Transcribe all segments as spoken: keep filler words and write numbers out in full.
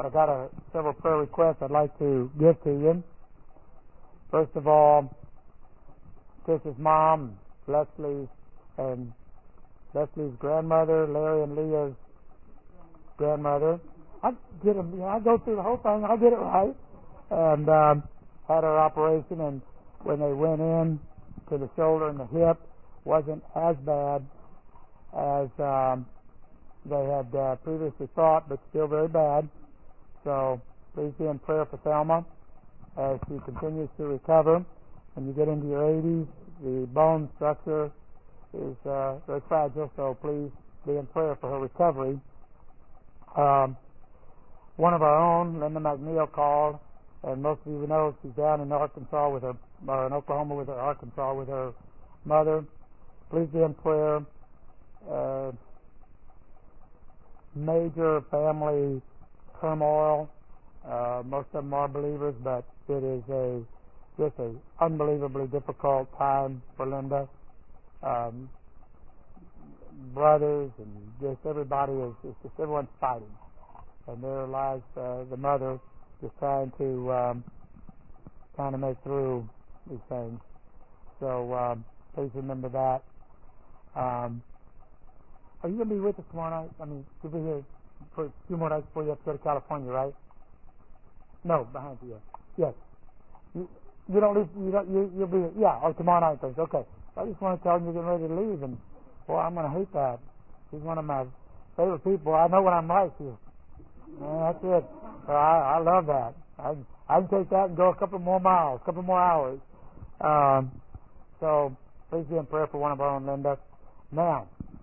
I got a, several prayer requests I'd like to give to you. First of all, Trish's mom, Leslie, and Leslie's grandmother, Larry and Leah's grandmother. I get them. You know, I go through the whole thing. I get it right. And um, had her operation, and when they went in to the shoulder and the hip, wasn't as bad as um, they had uh, previously thought, but still very bad. So please be in prayer for Thelma as she continues to recover. When you get into your eighties, the bone structure is uh, very fragile, so please be in prayer for her recovery. Um, one of our own, Linda McNeil, called, and most of you know she's down in Arkansas with her, or in Oklahoma with her, Arkansas with her mother. Please be in prayer. Uh, major family turmoil. Uh, most of them are believers, but it is a just a unbelievably difficult time for Linda. Um, brothers and just everybody is, is just everyone's fighting, and there lies uh, the mother just trying to um, trying to make through these things. So um, please remember that. Um, are you going to be with us tomorrow night? I mean, you'll be here for a few more nights before you have to go to California, right? No, behind you. Yes. You, you don't leave. You don't. You, you'll be. Yeah. Oh, tomorrow night. Things. Okay. I just want to tell him you're getting ready to leave, and boy, I'm going to hate that. He's one of my favorite people. I know when I'm right here. Man, that's it. So I, I love that. I I can take that and go a couple more miles, a couple more hours. Um, so please be in prayer for one of our own, Linda. Now,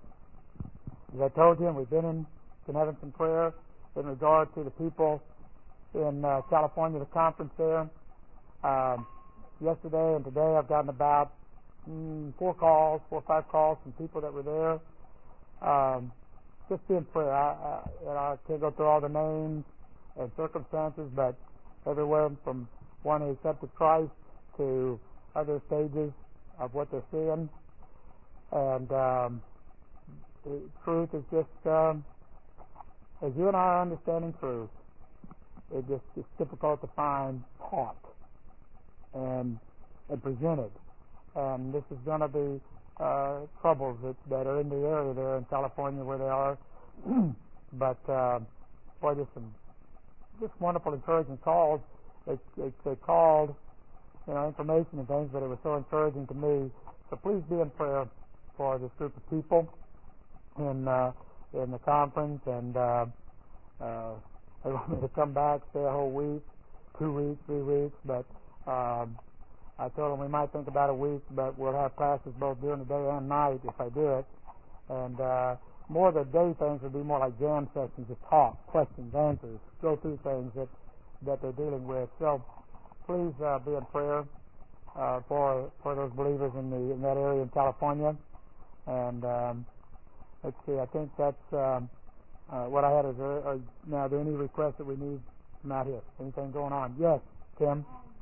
as I told you, we've been in been having some prayer in regard to the people in uh, California, the conference there. Um, yesterday and today, I've gotten about mm, four calls, four or five calls from people that were there. Um, just be in prayer. I, I, you know, I can't go through all the names and circumstances, but everywhere from one who accepted Christ to other stages of what they're seeing. And um, the truth is just, um, as you and I are understanding truth, it just it's difficult to find taught and, and presented. And this is going to be uh, troubles that, that are in the area there in California where they are. But uh, boy, just some just wonderful, encouraging calls. They, they, they called, you know, information and things, but it was so encouraging to me. So please be in prayer for this group of people in uh, in the conference, and uh, uh, they want me to come back, stay a whole week, two weeks, three weeks, but um, I told them we might think about a week, but we'll have classes both during the day and night if I do it. And uh, more of the day things would be more like jam sessions of talk, questions, answers, go through things that, that they're dealing with. So please uh, be in prayer uh, for for those believers in the in that area in California. And um, let's see, I think that's um, uh, what I had. Is there, are, now, are there any requests that we need from out here? Anything going on? Yes, Tim?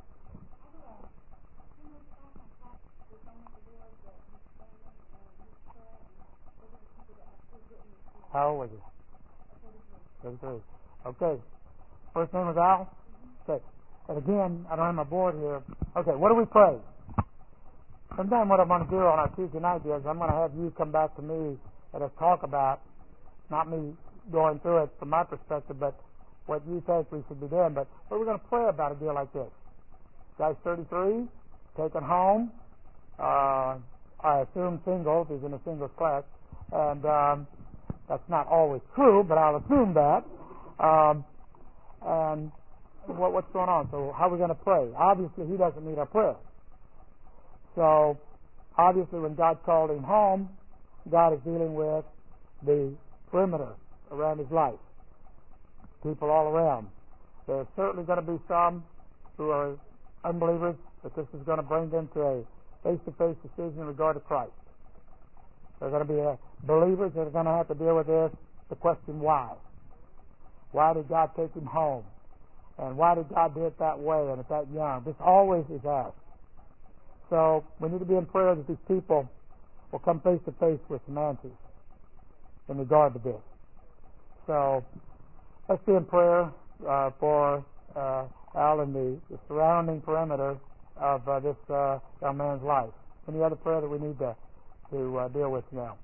How old was you? thirty-three. Okay. First name was Al? Okay. And again, I don't have my board here. Okay, what do we pray? Sometime what I'm going to do on our Tuesday night is I'm going to have you come back to me and us talk about, not me going through it from my perspective, but what you think we should be doing. But what we're going to pray about a deal like this. Guy's thirty-three, taken home. Uh, I assume single, if he's in a singles class. And um, that's not always true, but I'll assume that. Um, and what, what's going on? So how are we going to pray? Obviously, he doesn't need our prayer. So obviously, when God called him home, God is dealing with the perimeter around his life, people all around. There's certainly going to be some who are unbelievers, but this is going to bring them to a face-to-face decision in regard to Christ. There are going to be uh, believers that are going to have to deal with this, the question why. Why did God take him home? And why did God do it that way and at that young? This always is asked. So we need to be in prayer that these people will come face-to-face with some answers in regard to this. So let's be in prayer. uh, for uh, Al and the, the surrounding perimeter of uh, this uh, young man's life. Any other prayer that we need to, to uh, deal with now?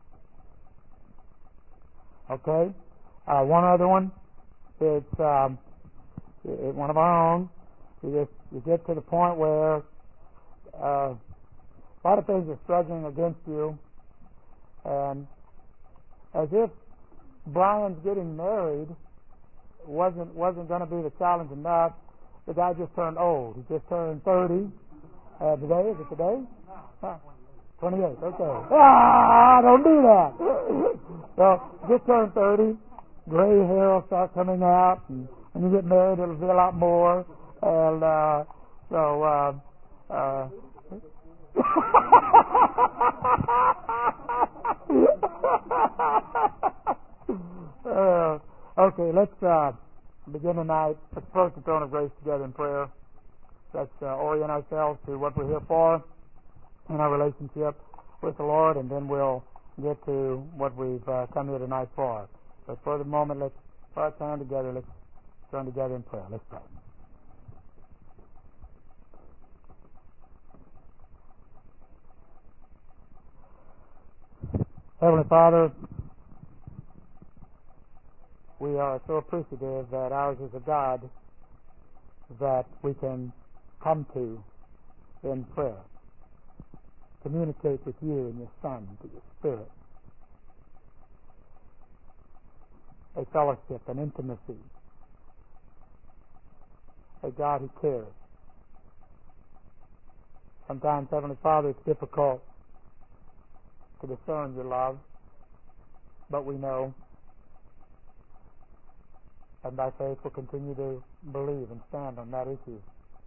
Okay. Uh, one other one. It's um, it, one of our own. You, just, you get to the point where uh, a lot of things are struggling against you, and as if Brian's getting married wasn't wasn't going to be the challenge enough. The guy just turned old. He just turned thirty. Uh, today is it today? Huh. twenty-eight. Okay. Ah, don't do that. So just turned thirty. Gray hair will start coming out, and when you get married, it'll be a lot more. And uh, so. Uh, uh, uh, okay, let's uh, begin tonight. Let's approach the throne of grace together in prayer. Let's uh, orient ourselves to what we're here for in our relationship with the Lord, and then we'll get to what we've uh, come here tonight for. But for the moment, let's put our time together. Let's join together in prayer. Let's pray. Heavenly Father, we are so appreciative that ours is a God that we can come to in prayer, communicate with you and your Son, through your Spirit, a fellowship, an intimacy, a God who cares. Sometimes, Heavenly Father, it's difficult to discern your love, but we know, and by faith we'll continue to believe and stand on that issue.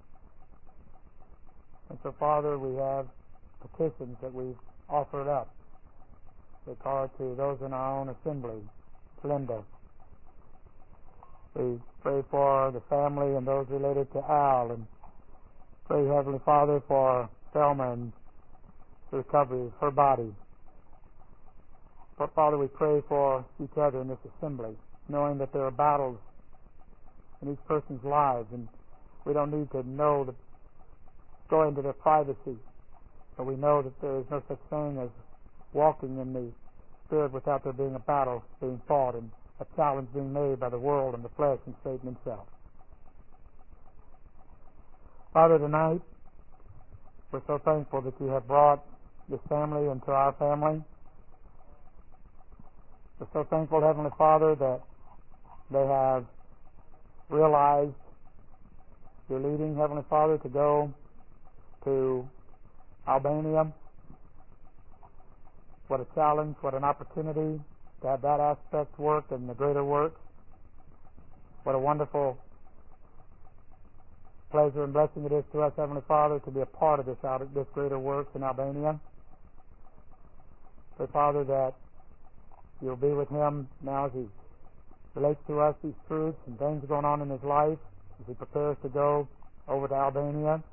And so, Father, we have petitions that we've offered up with regard to those in our own assembly. Linda, we pray for the family and those related to Al, and pray, Heavenly Father, for Thelma and the recovery of her body. But Father, we pray for each other in this assembly, knowing that there are battles in each person's lives, and we don't need to know the go into their privacy, but we know that there is no such thing as walking in the Spirit without there being a battle being fought and a challenge being made by the world and the flesh and Satan himself. Father, tonight we're so thankful that you have brought this family into our family. We're so thankful, Heavenly Father, that they have realized your leading, Heavenly Father, to go to Albania. What a challenge, what an opportunity to have that aspect work and the greater work. What a wonderful pleasure and blessing it is to us, Heavenly Father, to be a part of this, out this greater work in Albania. Pray, Father, that you'll be with him now as he relates to us these truths and things going on in his life as he prepares to go over to Albania.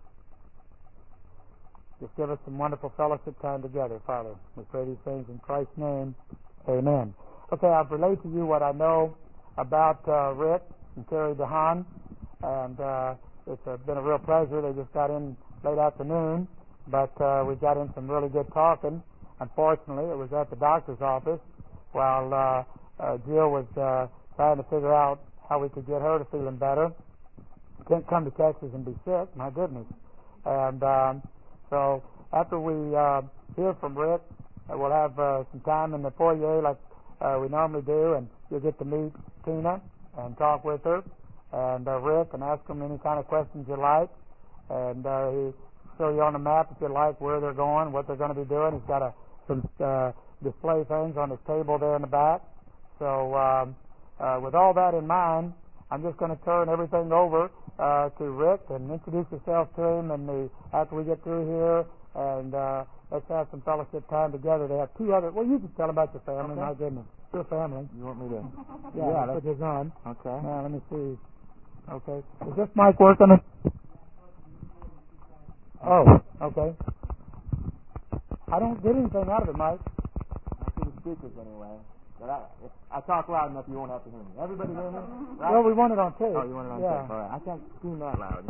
Just give us some wonderful fellowship time together, Father. We pray these things in Christ's name. Amen. Okay, I've relayed to you what I know about uh, Rick and Terry DeHaan, and uh, it's uh, been a real pleasure. They just got in late afternoon, but uh, we got in some really good talking. Unfortunately, it was at the doctor's office while uh, uh, Jill was uh, trying to figure out how we could get her to feeling better. Can't come to Texas and be sick, my goodness. And um, so after we uh, hear from Rick, uh, we'll have uh, some time in the foyer like uh, we normally do, and you'll get to meet Tina and talk with her and uh, Rick and ask them any kind of questions you like. And uh, he'll show you on the map if you like where they're going, what they're going to be doing. He's got a, some uh, display things on his table there in the back. So um, uh, with all that in mind, I'm just going to turn everything over uh, to Rick and introduce yourself to him. And the, after we get through here, and uh, let's have some fellowship time together. They have two other. Well, you can tell about your family. Okay. My goodness, your family. You want me to? Yeah, yeah that's put this on. Okay. Now let me see. Okay, is this mic working? Oh, okay. I don't get anything out of it, Mike. I see the speakers anyway. But I, if I talk loud enough, you won't have to hear me. Everybody hear me? Right? Well, we want it on tape. Oh, you want it on yeah. tape? All right. I can't scream that loud.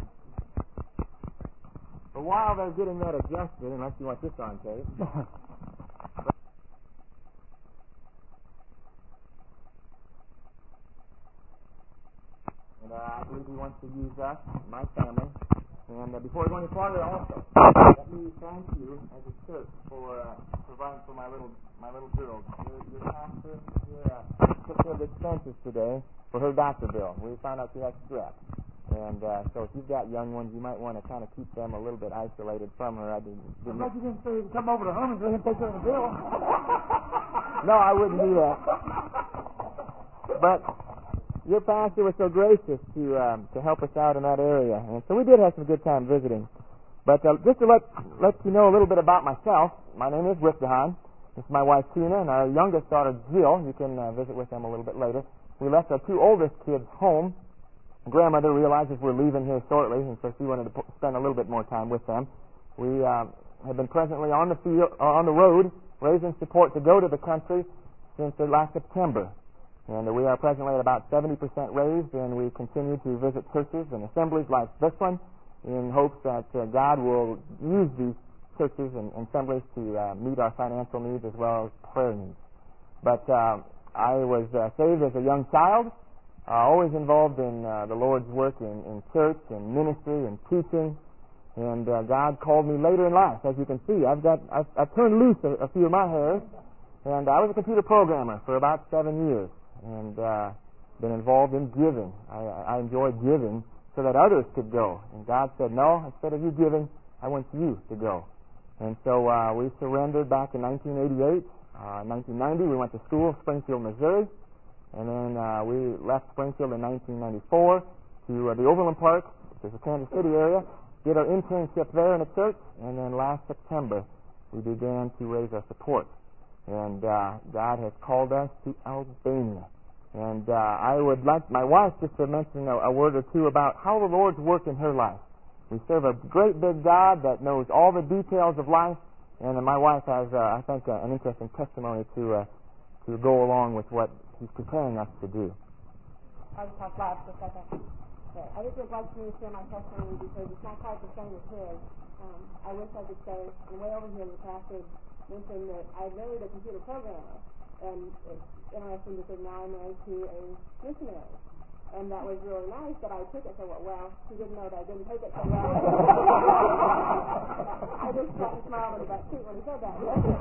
But while they're getting that adjusted, unless you want this on tape. And uh, I believe he wants to use us, my family. And uh, before we go any farther, also, let me thank you as a church for uh, providing for my little my little girl. Your, your pastor here uh, took care of the expenses today for her doctor bill. We found out she has strep. And uh, so if you've got young ones, you might want to kind of keep them a little bit isolated from her. I didn't, didn't I'm glad you didn't say you can come over to Hermanville and take care of the bill. No, I wouldn't do that. But your pastor was so gracious to um, to help us out in that area, and so we did have some good time visiting. But uh, just to let let you know a little bit about myself, my name is Rick DeHaan. This is my wife Tina and our youngest daughter Jill. You can uh, visit with them a little bit later. We left our two oldest kids home. Grandmother realizes we're leaving here shortly, and so she wanted to p- spend a little bit more time with them. We uh, have been presently on the field, uh, on the road, raising support to go to the country since uh, last September. And we are presently at about seventy percent raised, and we continue to visit churches and assemblies like this one in hopes that uh, God will use these churches and, and assemblies to uh, meet our financial needs as well as prayer needs. But uh, I was uh, saved as a young child, uh, always involved in uh, the Lord's work in, in church and ministry and teaching, and uh, God called me later in life. As you can see, I've got I've, I've turned loose a, a few of my hairs, and I was a computer programmer for about seven years. And uh, been involved in giving. I, I enjoy giving so that others could go. And God said, no, instead of you giving, I want you to go. And so uh, we surrendered back in nineteen eighty-eight. Uh, nineteen ninety, we went to school in Springfield, Missouri. And then uh, we left Springfield in nineteen ninety-four to uh, the Overland Park, which is the Kansas City area, did our internship there in a church. And then last September, we began to raise our support. And uh, God has called us to Albania. And uh, I would like my wife just to mention a, a word or two about how the Lord's work in her life. We serve a great big God that knows all the details of life, and uh, my wife has, uh, I think, uh, an interesting testimony to uh, to go along with what He's preparing us to do. I'll talk loud for a second. Okay. I just would like to share my testimony because it's not quite the same as his. Um, I wish I could say, and way over here in the pastor mentioned that I married a computer programmer, and it's interesting because now I'm married to a missionary, and that was really nice that I took it so well. Well, he didn't know that I didn't take it so well. I just sat and smiled in the back seat when he said that.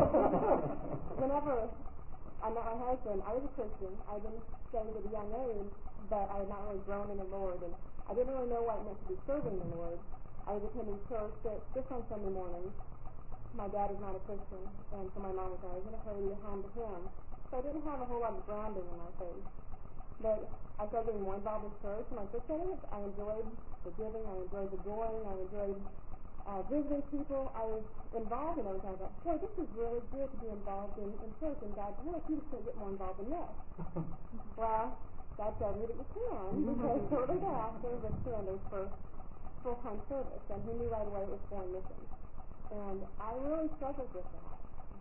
Whenever I met my husband, I was a Christian. I'd been saved at a young age, but I had not really grown in the Lord, and I didn't really know what it meant to be serving the Lord. I was attending church just on Sunday mornings. My dad is not a Christian, and so my mom was always going to pray to home to him. So I didn't have a whole lot of grounding in my faith. But I started getting more involved in church, and I just I enjoyed the giving, I enjoyed the going, I enjoyed uh, visiting people. I was involved in everything. I thought, boy, this is really good to be involved in, in church, and God, boy, you just can't get more involved in this. Well, God told me that you can, because shortly thereafter was surrendered for full-time service, and he knew right away it was foreign missions. And I really struggled with that.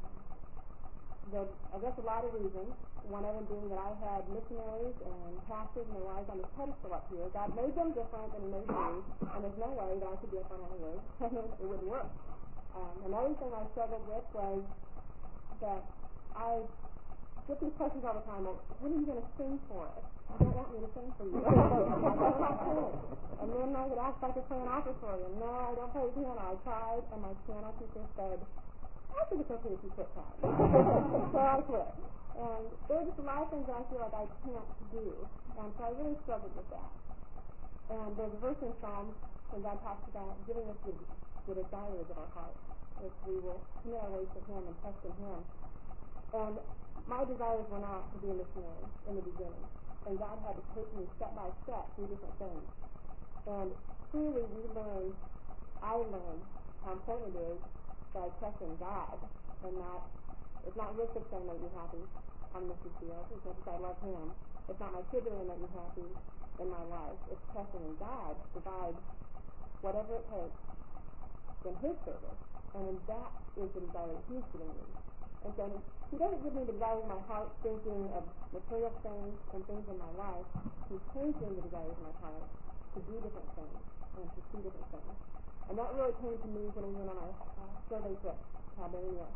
The, I guess a lot of reasons. One of them being that I had missionaries and pastors and their wives on the pedestal up here. God made them different than He made me, and there's no way that I could be up on any roof. It wouldn't work. Um, another thing I struggled with was that I get these questions all the time. Well, when are you going to sing for us? You don't want me to sing for you. I'm not singing. And then I would ask if I could play an opera for you. No, I don't play the piano. I tried, and my piano teacher said, I think it's okay if you quit trying. So I quit. And there are just a lot of things that I feel like I can't do. And so I really struggled with that. And there's a verse in Psalms when God talks about giving us the, the desires of our heart, if we will commit our ways to Him and trust in Him. And my desires were not to be a missionary in the beginning. And God had to take me step by step through different things. And truly we learned, I learned how important it is that I trust in God and not, it's not Rick that's going to make me happy on the mission field. It's not because I love Him. It's not my kids that are going to make me happy in my life. It's trusting in God to provide whatever it takes in His service. And that is the desire that He's giving me. And so He doesn't give me the desires of my heart thinking of material things and things in my life. He changed me the desires of my heart to do different things and to see different things. And that really came to me when we went on our uh, survey trip to Albania.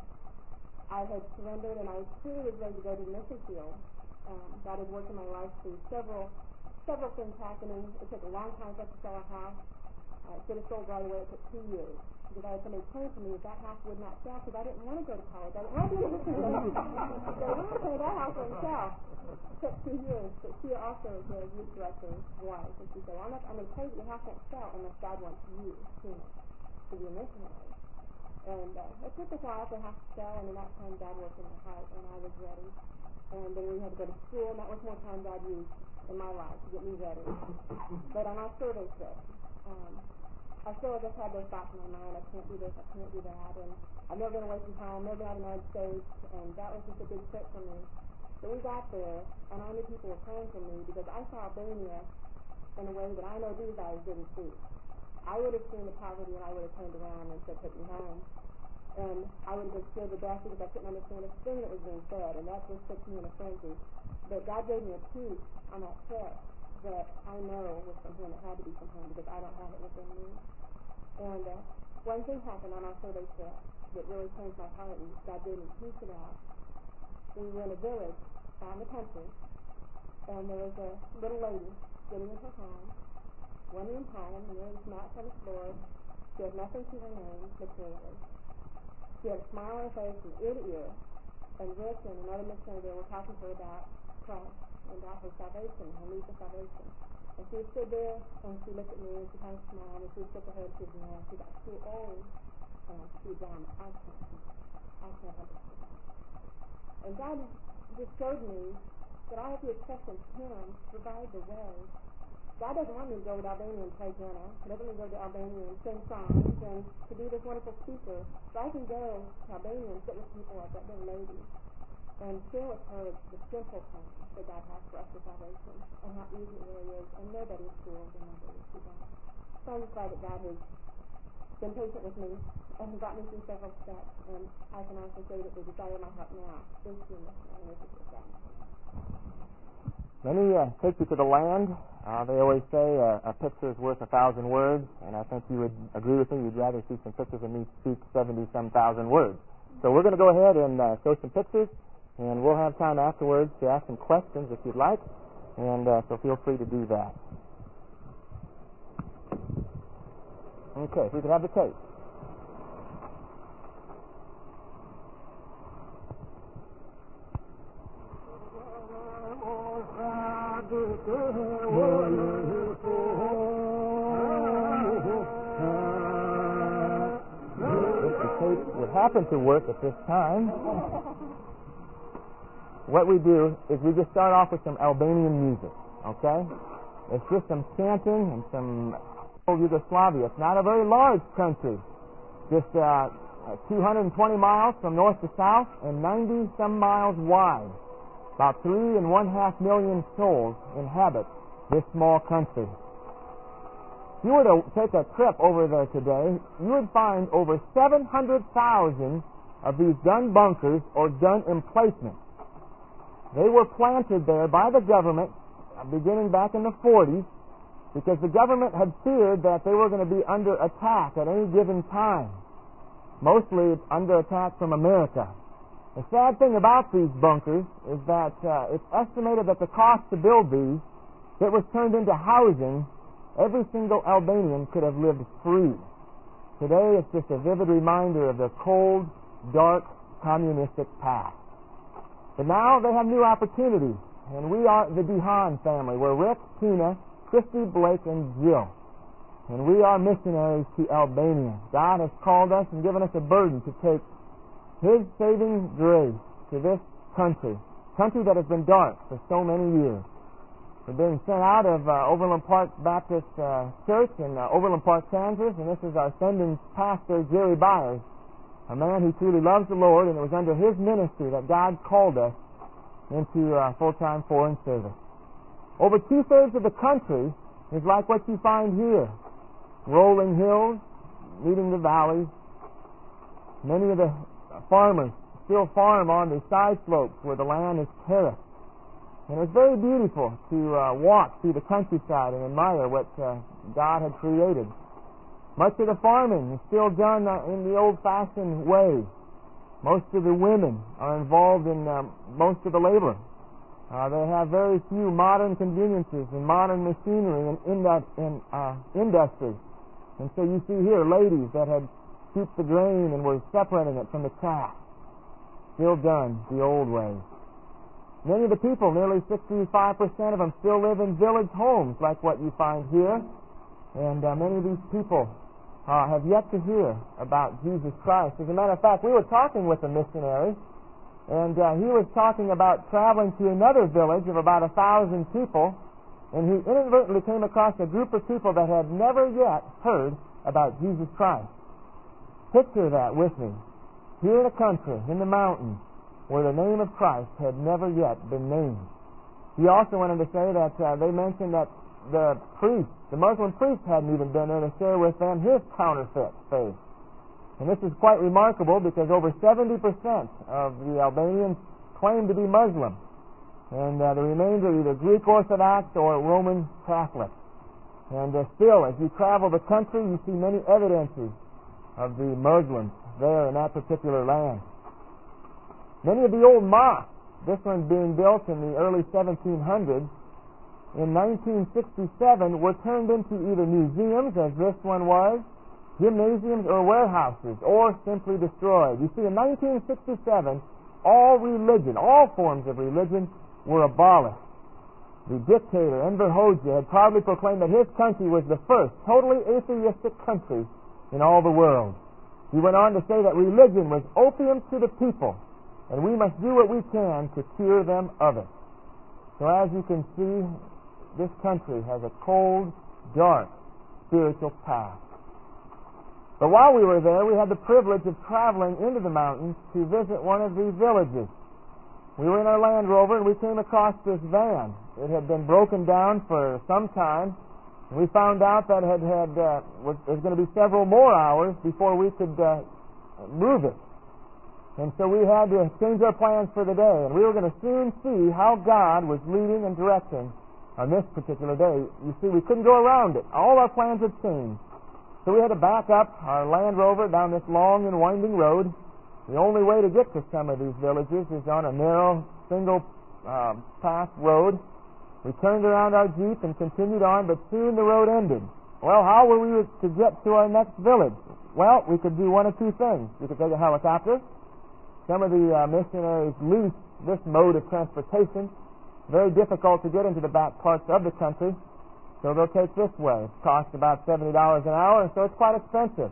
I had surrendered and I truly was ready to go to the mission field. Um, God had worked in my life through several several things happening. It took a long time for us to sell our house. Uh, it should have sold right away. It took two years. Because I had somebody praying for me that that house would not sell because I didn't want to go to college. I didn't want to be in the mission field. So we were saying that house wouldn't sell. It took two years. But she also is the youth director's wife. And she said, well, I'm, not, I'm going to pray that your house won't sell unless God wants you to, to be a missionary. And uh, it took a while for the house to sell, and in that time God worked in my heart, and I was ready. And then we had to go to school, and that was more time God used in my life to get me ready. But on our survey trip, um, I still just had those thoughts in my mind, I can't do this, I can't do that, and I've never been away from home, never been out of the United States, and that was just a big trip for me. But we got there, and I knew people were praying for me because I saw Albania in a way that I know these guys didn't see. I would have seen the poverty, and I would have turned around and said, take me home. And I would have been scared to death because I couldn't understand a thing that was being said, and that just took me in a frenzy. But God gave me a peace on that trip that I know was from Him. It had to be from Him because I don't have it within me. And uh, one thing happened on our survey trip that really changed my heart, and God gave me peace of that. We were in a village out in the country, and there was a little lady sitting in her home, one room home, and there was mats on the floor. She had nothing to her name materially. She had a smile on her face from ear to ear, and Rick and another missionary there were talking to her about Christ and about her salvation, her need for salvation. And she stood there, and she looked at me, and she kind of smiled, and she shook her head, she was, no, she got too old, and she was down, I can't, I can't understand. And God just showed me that I have to trust in Him to provide the way. God doesn't want me to go to Albania and play piano. He doesn't want me to go to Albania and sing songs and to be this wonderful speaker. So I can go to Albania and sit with people like that little lady and share with her the simple things that God has for us for salvation and how easy it really is. And nobody is fooled and nobody is too bad. So I'm just glad that God has been patient with me and He brought me through several steps. And I can also say that the desire of my heart now is to be a missionary, and this is what God has. Let me uh, take you to the land. Uh, they always say uh, a picture is worth a thousand words, and I think you would agree with me. You'd rather see some pictures than me speak seventy-some thousand words. So we're going to go ahead and uh, show some pictures, and we'll have time afterwards to ask some questions if you'd like, and uh, so feel free to do that. Okay, if we could have the tape. Would happen to work at this time. What we do is we just start off with some Albanian music, okay? It's just some chanting and some old Yugoslavia. It's not a very large country, just uh, two hundred twenty miles from north to south and ninety some miles wide. About three and one half million souls inhabit this small country. If you were to take a trip over there today, you would find over seven hundred thousand of these gun bunkers or gun emplacements. They were planted there by the government beginning back in the forties because the government had feared that they were going to be under attack at any given time, mostly under attack from America. The sad thing about these bunkers is that uh, it's estimated that the cost to build these, if it was turned into housing, every single Albanian could have lived free. Today, it's just a vivid reminder of the cold, dark, communistic past. But now they have new opportunities, and we are the Dehan family. We're Rick, Tina, Christy, Blake, and Jill. And we are missionaries to Albania. God has called us and given us a burden to take His saving grace to this country, country that has been dark for so many years. We're being sent out of uh, Overland Park Baptist uh, Church in uh, Overland Park, Kansas, and this is our sending pastor, Jerry Byers, a man who truly loves the Lord, and it was under his ministry that God called us into uh, full-time foreign service. Over two-thirds of the country is like what you find here. Rolling hills, meeting the valleys. Many of the farmers still farm on the side slopes where the land is terraced. And it was very beautiful to uh, walk through the countryside and admire what uh, God had created. Much of the farming is still done uh, in the old-fashioned way. Most of the women are involved in uh, most of the labor. Uh, they have very few modern conveniences and modern machinery and indu- in, uh, industry. And so you see here ladies that had scooped the grain and were separating it from the chaff. Still done the old way. Many of the people, nearly sixty-five percent of them, still live in village homes like what you find here. And uh, many of these people uh, have yet to hear about Jesus Christ. As a matter of fact, we were talking with a missionary, and uh, he was talking about traveling to another village of about a thousand people, and he inadvertently came across a group of people that had never yet heard about Jesus Christ. Picture that with me. Here in a country, in the mountains, where the name of Christ had never yet been named. He also wanted to say that uh, they mentioned that the priest, the Muslim priest, hadn't even been there to share with them his counterfeit faith. And this is quite remarkable because over seventy percent of the Albanians claim to be Muslim, and uh, the remainder either Greek Orthodox or Roman Catholic. And uh, still, as you travel the country, you see many evidences of the Muslims there in that particular land. Many of the old mosques, this one being built in the early seventeen hundreds, in nineteen sixty-seven were turned into either museums, as this one was, gymnasiums, or warehouses, or simply destroyed. You see, in nineteen sixty-seven, all religion, all forms of religion, were abolished. The dictator, Enver Hoxha, had proudly proclaimed that his country was the first totally atheistic country in all the world. He went on to say that religion was opium to the people, and we must do what we can to cure them of it. So as you can see, this country has a cold, dark, spiritual past. But while we were there, we had the privilege of traveling into the mountains to visit one of these villages. We were in our Land Rover, and we came across this van. It had been broken down for some time. We found out that it had, had uh, was, was going to be several more hours before we could uh, move it. And so we had to change our plans for the day, and we were going to soon see how God was leading and directing on this particular day. You see, we couldn't go around it. All our plans had changed. So we had to back up our Land Rover down this long and winding road. The only way to get to some of these villages is on a narrow, single uh, path road. We turned around our Jeep and continued on, but soon the road ended. Well, how were we to get to our next village? Well, we could do one of two things. We could take a helicopter. Some of the uh, missionaries leased this mode of transportation. Very difficult to get into the back parts of the country, so they'll take this way. It costs about seventy dollars an hour, and so it's quite expensive.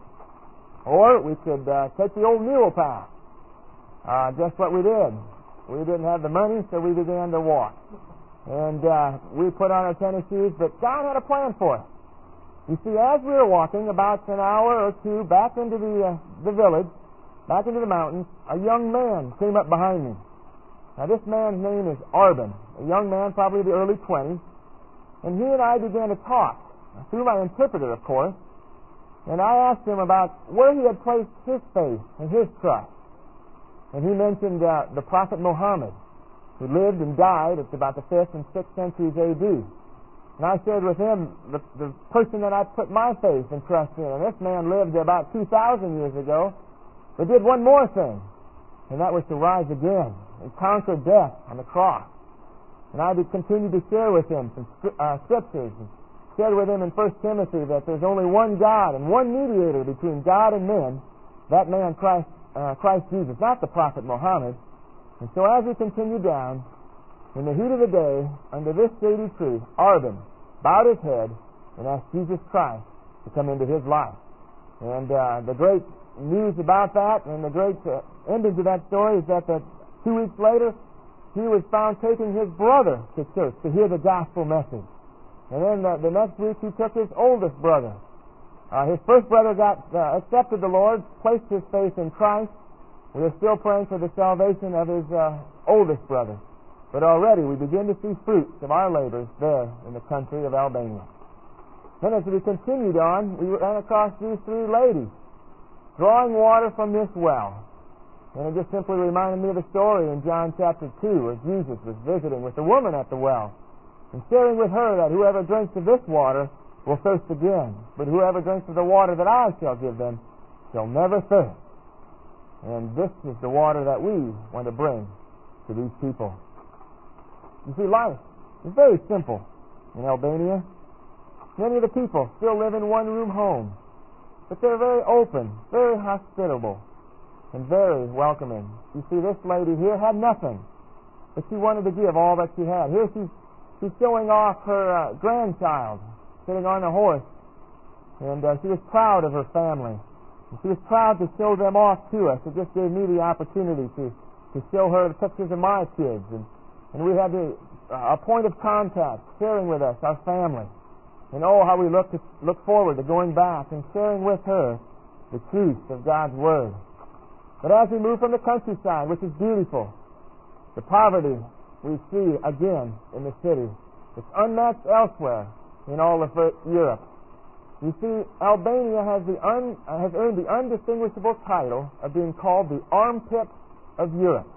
Or we could uh, take the old mule path. Uh, just what we did. We didn't have the money, so we began to walk. And uh, we put on our tennis shoes, but God had a plan for us. You see, as we were walking about an hour or two back into the, uh, the village, back into the mountains, a young man came up behind me. Now, this man's name is Arben, a young man, probably the early twenties, and he and I began to talk, through my interpreter, of course, and I asked him about where he had placed his faith and his trust. And he mentioned uh, the Prophet Muhammad, who lived and died at about the fifth and sixth centuries A D. And I shared with him the, the person that I put my faith and trust in. And this man lived about two thousand years ago, but did one more thing, and that was to rise again and conquer death on the cross. And I did continue to share with him some uh, scriptures, and shared with him in First Timothy that there's only one God and one mediator between God and men, that man Christ, uh, Christ Jesus, not the Prophet Muhammad. And so as we continued down, in the heat of the day, under this shady tree, Arben bowed his head and asked Jesus Christ to come into his life. And uh, the great news about that, and the great uh, ending to that story, is that the, two weeks later, he was found taking his brother to church to hear the gospel message. And then the, the next week, he took his oldest brother. Uh, his first brother got uh, accepted the Lord, placed his faith in Christ. We are still praying for the salvation of his uh, oldest brother. But already we begin to see fruits of our labors there in the country of Albania. Then as we continued on, we ran across these three ladies drawing water from this well. And it just simply reminded me of the story in John chapter two where Jesus was visiting with the woman at the well and sharing with her that whoever drinks of this water will thirst again, but whoever drinks of the water that I shall give them shall never thirst. And this is the water that we want to bring to these people. You see, life is very simple in Albania. Many of the people still live in one-room homes, but they're very open, very hospitable, and very welcoming. You see, this lady here had nothing, but she wanted to give all that she had. Here she's, she's showing off her uh, grandchild sitting on a horse, and uh, she was proud of her family. And she was proud to show them off to us. It just gave me the opportunity to, to show her the pictures of my kids, and, and we had the, uh, a point of contact, sharing with us our family. And oh, how we look to, look forward to going back and sharing with her the truth of God's Word. But as we move from the countryside, which is beautiful, the poverty we see again in the city, it's unmatched elsewhere in all of Europe. You see, Albania has, the un, uh, has earned the undistinguishable title of being called the armpit of Europe.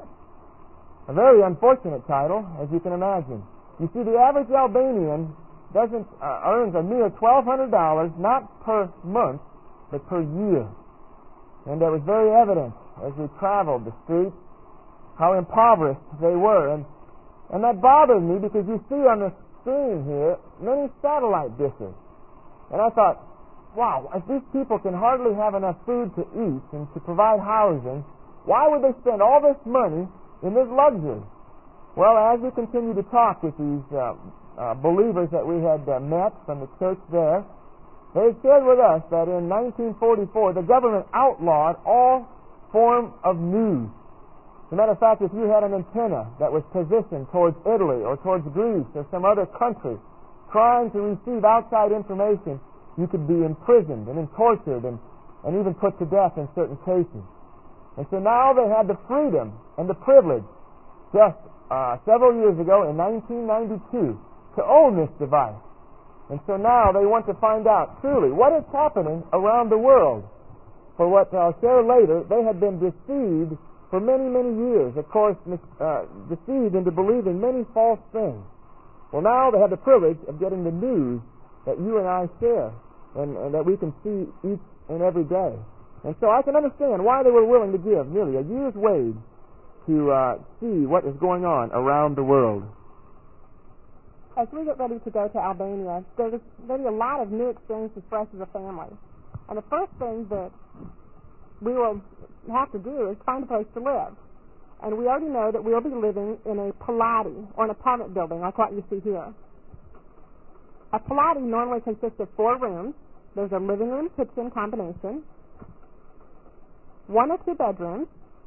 A very unfortunate title, as you can imagine. You see, the average Albanian doesn't uh, earns a mere twelve hundred dollars, not per month, but per year. And that was very evident as we traveled the streets, how impoverished they were. And, and that bothered me because you see on the screen here many satellite dishes. And I thought, wow, if these people can hardly have enough food to eat and to provide housing, why would they spend all this money in this luxury? Well, as we continue to talk with these uh, Uh, believers that we had uh, met from the church there, they shared with us that in nineteen forty-four the government outlawed all form of news. As a matter of fact, if you had an antenna that was positioned towards Italy or towards Greece or some other country trying to receive outside information, you could be imprisoned and tortured and, and even put to death in certain cases. And so now they had the freedom and the privilege just uh, several years ago in nineteen ninety-two to own this device. And so now they want to find out truly what is happening around the world. For what I'll share later, they had been deceived for many, many years, of course, uh, deceived into believing many false things. Well, now they have the privilege of getting the news that you and I share and, and that we can see each and every day. And so I can understand why they were willing to give nearly a year's wage to uh, see what is going on around the world. As we get ready to go to Albania, there's going to be a lot of new experiences for us as a family. And the first thing that we will have to do is find a place to live. And we already know that we'll be living in a palati, or an apartment building, like what you see here. A palati normally consists of four rooms. There's a living room, kitchen combination, one or two bedrooms,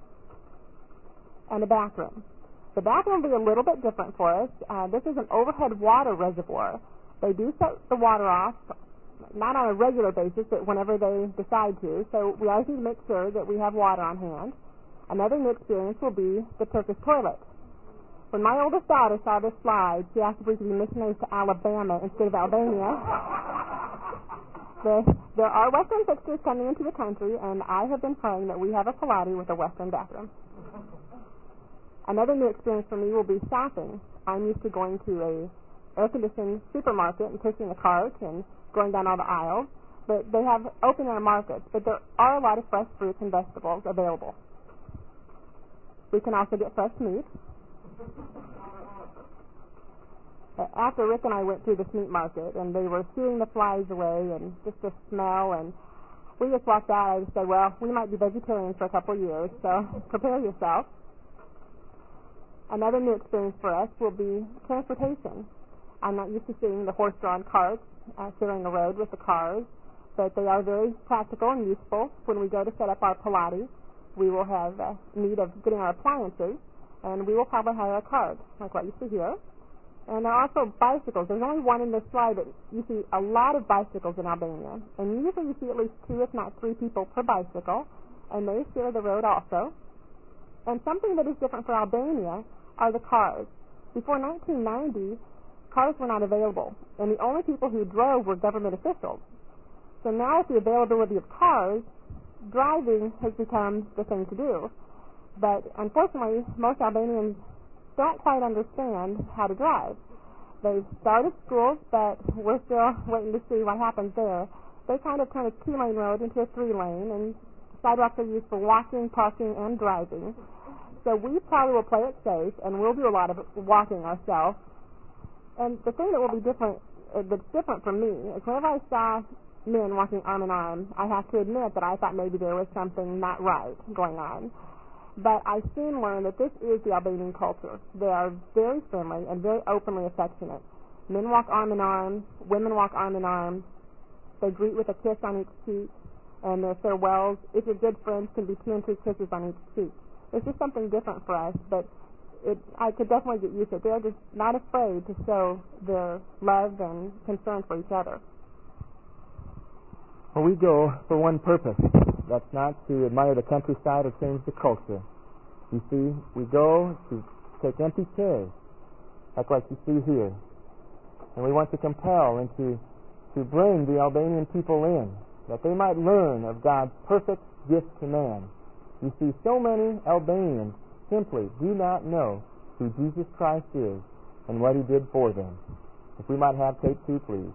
and a bathroom. The bathroom will be a little bit different for us. Uh, this is an overhead water reservoir. They do set the water off, not on a regular basis, but whenever they decide to. So we always need to make sure that we have water on hand. Another new experience will be the Turkish toilet. When my oldest daughter saw this slide, she asked if we could be missionaries to Alabama instead of Albania. the, there are Western fixtures coming into the country, and I have been praying that we have a palati with a Western bathroom. Another new experience for me will be shopping. I'm used to going to a air-conditioned supermarket and pushing a cart and going down all the aisles. But they have open-air markets, but there are a lot of fresh fruits and vegetables available. We can also get fresh meat. After Rick and I went through this meat market, and they were shooing the flies away and just the smell, and we just walked out. I just said, well, we might be vegetarians for a couple of years, so prepare yourself. Another new experience for us will be transportation. I'm not used to seeing the horse-drawn carts uh, sharing the road with the cars, but they are very practical and useful. When we go to set up our palati, we will have uh, need of getting our appliances, and we will probably hire a cart, like what you see here. And there are also bicycles. There's only one in this slide, but you see a lot of bicycles in Albania. And usually you see at least two, if not three people per bicycle, and they share the road also. And something that is different for Albania are the cars. Before nineteen ninety, cars were not available, and the only people who drove were government officials. So now with the availability of cars, driving has become the thing to do. But unfortunately, most Albanians don't quite understand how to drive. They've started schools, but we're still waiting to see what happens there. They kind of turn a two-lane road into a three-lane, and sidewalks are used for walking, parking, and driving. So we probably will play it safe, and we'll do a lot of walking ourselves. And the thing that will be different, uh, that's different from me, is whenever I saw men walking arm in arm, I have to admit that I thought maybe there was something not right going on. But I soon learned that this is the Albanian culture. They are very friendly and very openly affectionate. Men walk arm in arm, women walk arm in arm. They greet with a kiss on each cheek, and their farewells, if you're good friends, can be two and three kisses on each cheek. It's just something different for us, but it, I could definitely get used to it. They're just not afraid to show their love and concern for each other. Well, we go for one purpose. That's not to admire the countryside or change the culture. You see, we go to take empty chairs, like what you see here. And we want to compel and to, to bring the Albanian people in, that they might learn of God's perfect gift to man. You see, so many Albanians simply do not know who Jesus Christ is and what He did for them. If we might have tape two, please.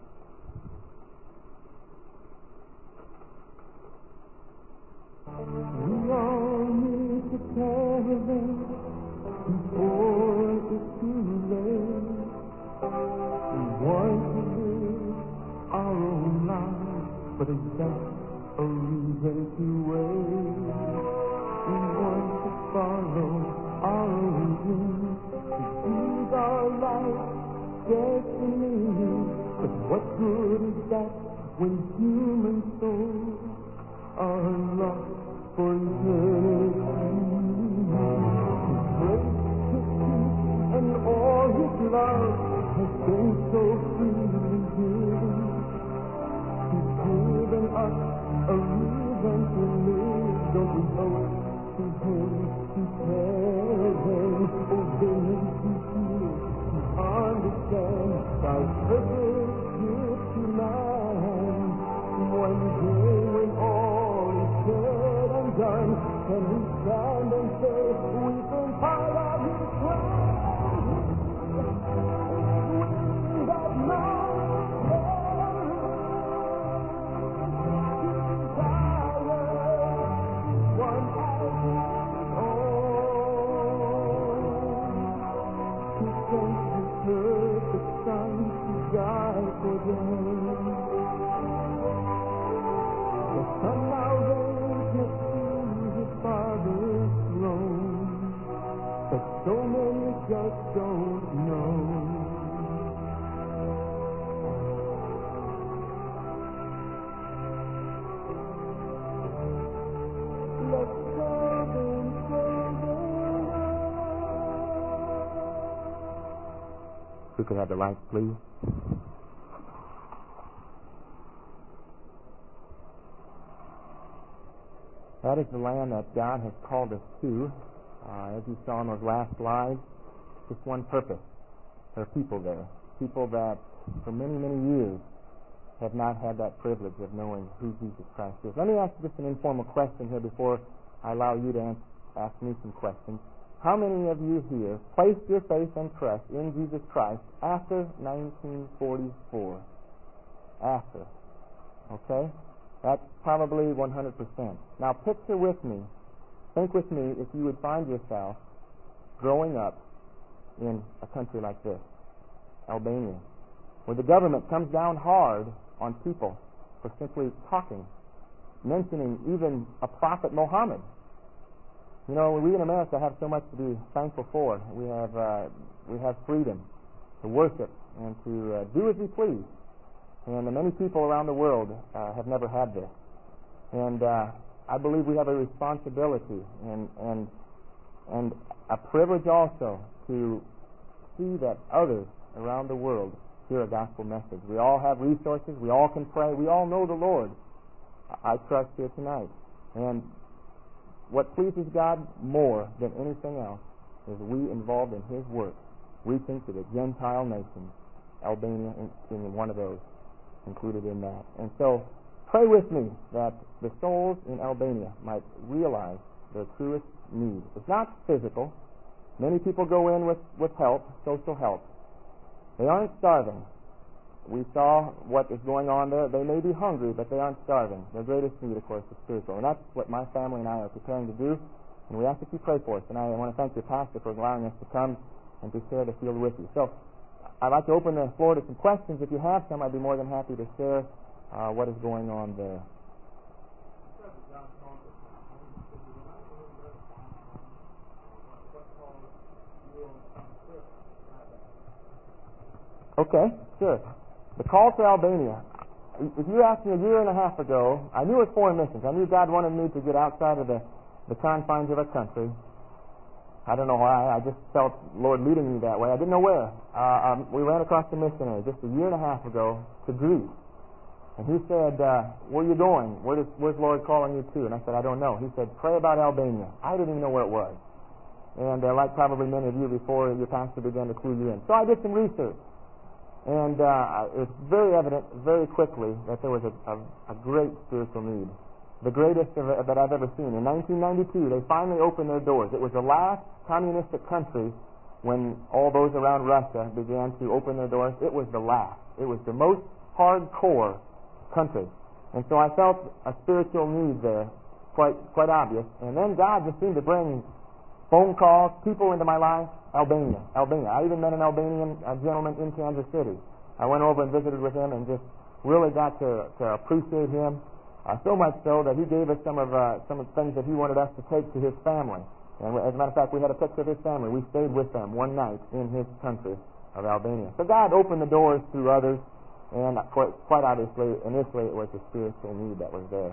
We all need to tell them before it's too late. We want to live our own lives, but is that a reason to wait? We want to follow our own dreams, to choose our life destiny. But what good is that when human souls are lost for eternity? His grace, His peace, and all His love has been so freely given. He's given us a reason to live. Don't we owe it to Him to tell them, oh, they need to hear, to understand God's perfect gift to man. One day when all is said and done, can we stand and say we've been part of His plan? With that mountain one as His own, He sent His perfect Son to die for them. The Son now reigns next to His Father's throne, but so many just don't know. Let's tell them, tell them. If we could have the lights, please. That is the land that God has called us to. Uh, as you saw in those last slides, just one purpose. There are people there. People that for many, many years have not had that privilege of knowing who Jesus Christ is. Let me ask just an informal question here before I allow you to ask, ask me some questions. How many of you here placed your faith and trust in Jesus Christ after nineteen forty-four? After. Okay? That's probably one hundred percent. Now picture with me, think with me if you would find yourself growing up in a country like this, Albania, where the government comes down hard on people for simply talking, mentioning even a prophet Muhammad. You know, we in America have so much to be thankful for. We have uh, we have freedom to worship and to uh, do as we please. And many people around the world uh, have never had this. And uh, I believe we have a responsibility and, and, and a privilege also to see that others around the world hear a gospel message. We all have resources. We all can pray. We all know the Lord. I trust here tonight. And what pleases God more than anything else is we involved in His work, reaching to the Gentile nations, Albania being one of those included in that. And so pray with me that the souls in Albania might realize their truest need. It's not physical. Many people go in with, with help, social help. They aren't starving. We saw what is going on there. They may be hungry, but they aren't starving. Their greatest need, of course, is spiritual. And that's what my family and I are preparing to do. And we ask that you pray for us. And I want to thank your pastor for allowing us to come and to share the field with you. So I'd like to open the floor to some questions. If you have some, I'd be more than happy to share uh, what is going on there. Okay, sure. The call to Albania. If you asked me a year and a half ago, I knew it was foreign missions. I knew God wanted me to get outside of the, the confines of a country. I don't know why. I just felt Lord leading me that way. I didn't know where. Uh, um, we ran across the missionary just a year and a half ago to Greece. And he said, uh, where are you going? Where does, where's Lord calling you to? And I said, I don't know. He said, pray about Albania. I didn't even know where it was. And uh, like probably many of you before your pastor began to clue you in. So I did some research. And uh, it was very evident very quickly that there was a, a, a great spiritual need. The greatest of, uh, that I've ever seen. In nineteen ninety-two, they finally opened their doors. It was the last communistic country when all those around Russia began to open their doors. It was the last. It was the most hardcore country. And so I felt a spiritual need there, quite quite obvious. And then God just seemed to bring phone calls, people into my life. Albania, Albania. I even met an Albanian uh, gentleman in Kansas City. I went over and visited with him and just really got to, to appreciate him. Uh, so much so that he gave us some of uh, some of the things that he wanted us to take to his family. And as a matter of fact, we had a picture of his family. We stayed with them one night in his country of Albania. So God opened the doors through others, and quite, quite obviously, initially, it was the spiritual need that was there.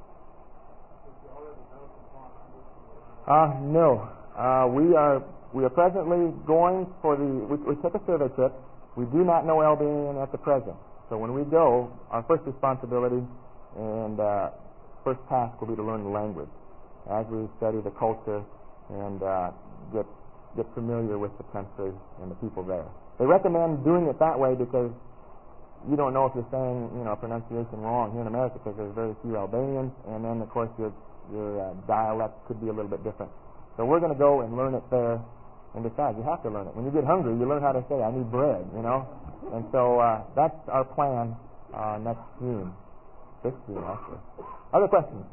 Uh, no. Uh, we are we are presently going for the. We, we took a survey trip. We do not know Albanian at the present. So when we go, our first responsibility and uh, first task will be to learn the language as we study the culture and uh, get get familiar with the country and the people there. They recommend doing it that way because you don't know if you're saying you know pronunciation wrong here in America because there's very few Albanians, and then of course your your uh, dialect could be a little bit different. So we're going to go and learn it there. And besides, you have to learn it. When you get hungry, you learn how to say, I need bread, you know. And so uh, that's our plan uh, next June. This June, actually. Other questions?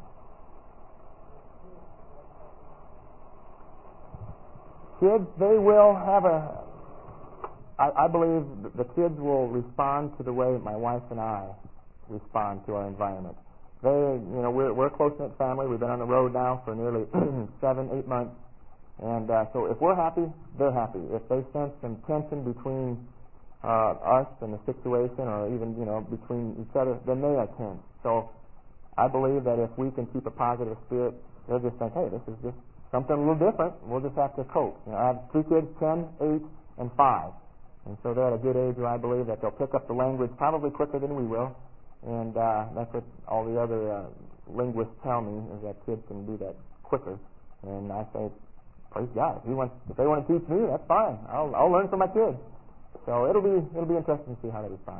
Kids, they will have a... I, I believe the kids will respond to the way my wife and I respond to our environment. They, you know, we're, we're a close-knit family. We've been on the road now for nearly seven, eight months. And uh, so if we're happy, they're happy. If they sense some tension between uh, us and the situation or even, you know, between each other, then they are tense. So I believe that if we can keep a positive spirit, they'll just think, hey, this is just something a little different. We'll just have to cope. You know, I have three kids, ten, eight, and five. And so they're at a good age where I believe that they'll pick up the language probably quicker than we will. And uh, that's what all the other uh, linguists tell me, is that kids can do that quicker. And I say, praise God. If, he wants, if they want to teach me, that's fine. I'll, I'll learn from my kids. So it'll be it'll be interesting to see how they respond.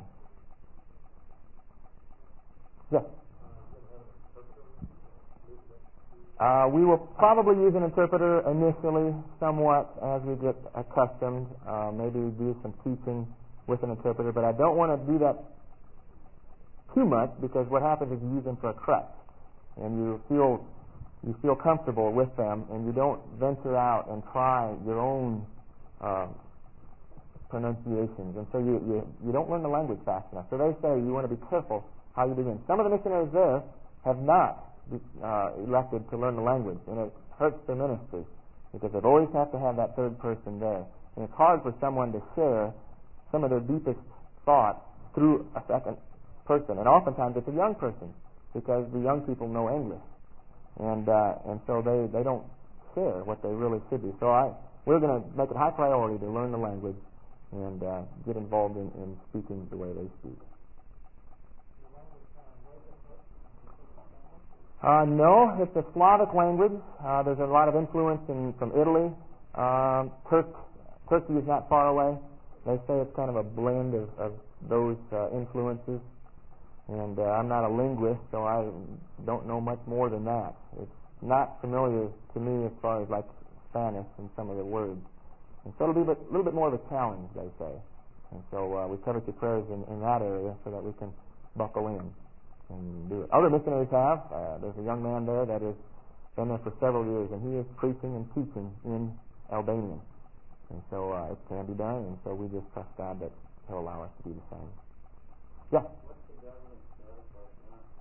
Yes. Uh, we will probably use an interpreter initially, somewhat as we get accustomed. Uh, maybe do some teaching with an interpreter, but I don't want to do that too much because what happens is you use them for a crutch, and you feel. You feel comfortable with them, and you don't venture out and try your own uh, pronunciations, and so you, you you don't learn the language fast enough. So they say you want to be careful how you begin. Some of the missionaries there have not uh, elected to learn the language, and it hurts their ministry because they always have to have that third person there, and it's hard for someone to share some of their deepest thoughts through a second person, and oftentimes it's a young person because the young people know English. And uh, and so they, they don't share what they really should be. So I we're going to make it high priority to learn the language and uh, get involved in, in speaking the way they speak. Uh, no, it's a Slavic language. Uh, there's a lot of influence in, from Italy. Um, Turk, Turkey is not far away. They say it's kind of a blend of, of those uh, influences. And uh, I'm not a linguist, so I don't know much more than that. It's not familiar to me as far as like Spanish and some of the words. And so it'll be a little bit more of a challenge, they say. And so uh, we cover your prayers in, in that area so that we can buckle in and do it. Other missionaries have. Uh, there's a young man there that has been there for several years, and he is preaching and teaching in Albanian. And so uh, it can be done, and so we just trust God that He'll allow us to do the same. Yeah? What's the government's status right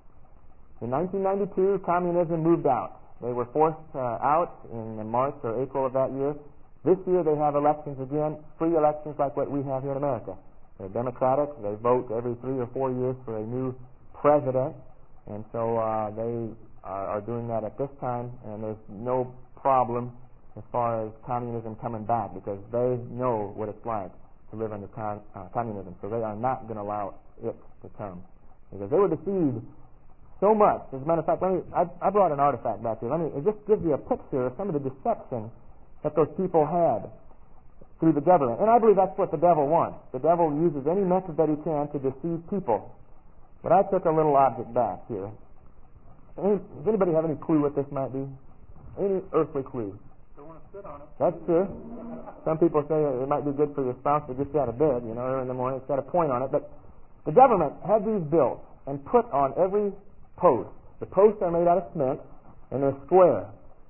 now? In nineteen ninety-two, communism moved out. They were forced uh, out in March or April of that year. This year they have elections again, free elections like what we have here in America. They're democratic. They vote every three or four years for a new president. And so uh, they are, are doing that at this time, and there's no problem as far as communism coming back because they know what it's like to live under con- uh, communism. So they are not going to allow it to come. Because they were deceived so much. As a matter of fact, let me, I, I brought an artifact back here. Let me, it just gives you a picture of some of the deception that those people had through the government. And I believe that's what the devil wants. The devil uses any method that he can to deceive people. But I took a little object back here. Any, does anybody have any clue what this might be? Any earthly clue? Don't want to sit on it. That's true. Some people say it might be good for your spouse to get you out of bed, you know, early in the morning. It's got a point on it. But the government had these built and put on every post. The posts are made out of cement, and they're square.